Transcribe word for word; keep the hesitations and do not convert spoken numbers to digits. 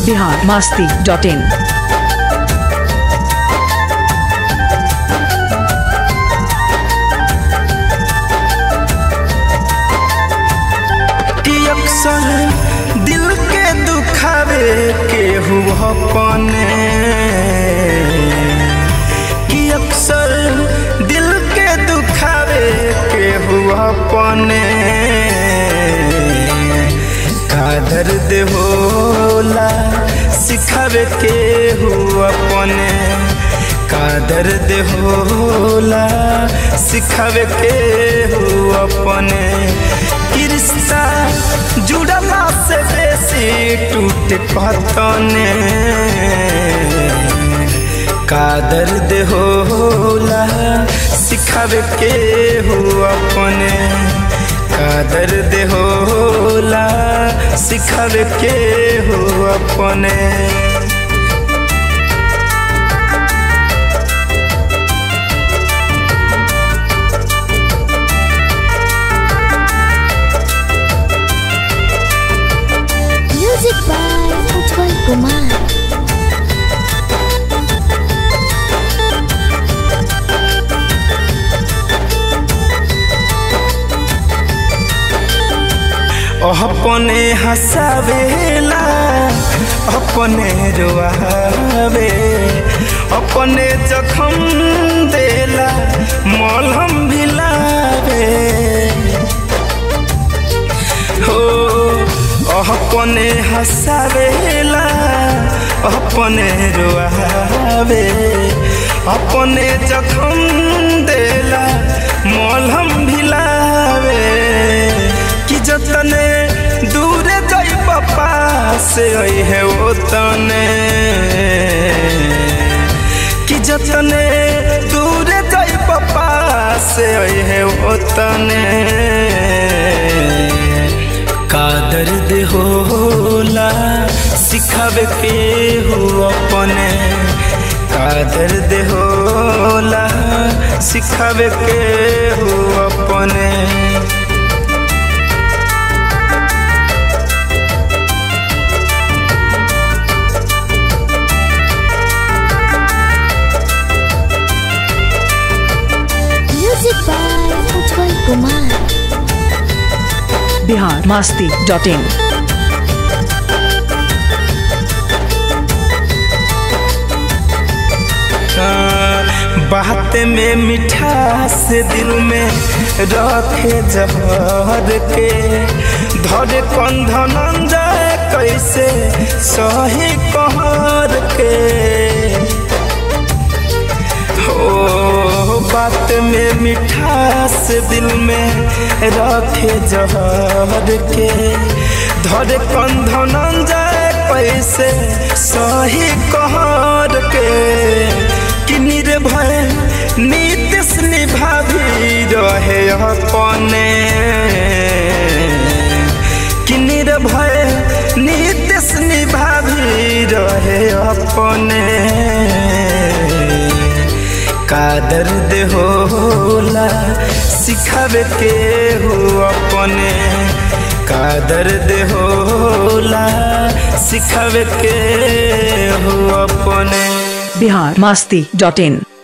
Bihar Masti dot इन। दिल के दुखावे के हुआ अपने कि अक्सर दिल के दुखावे के हुआ अपने का दर्द होला सिखावे के हुआ अपने का दर्द होला सिखावे के हुआ अपने रिश्ता जुड़ला से बेसी टूट पतने का दर्द होला सिखावे के हो अपने का दर्द होला सिखावे के हो अपने। उत्पल कुमार अपने हंसावेला अपने रोआवे अपने जखम देला मलहम भिलावे हो अपने हंसावेला अपने रोआवे अपने जखम देला मलहम भिलावे कि जतने दूर जाई पापा से है वो तने कि जतने दूर जाई पापा से है वो तने का दर्द होला सिखावे के हो अपने का दर्द होला सिखावे के हो अपने। Music by Utpal Kumar Bihar Masti dot in. बात में मिठास दिल में रखे जहर के धरे कंधन जाए कैसे सही कहर के हो बात में मिठास दिल में रखे जहर के धरे कंधन जाए कैसे सही कहर के कि निर्भय नीतिश निभाभी रहे अपने कि निर्भय नीतिश निभाभी रहे अपने का दर्द होला सिखावे के हो अपने का दर्द होला सिखावे के हो अपने। बिहार मस्ती डॉट इन।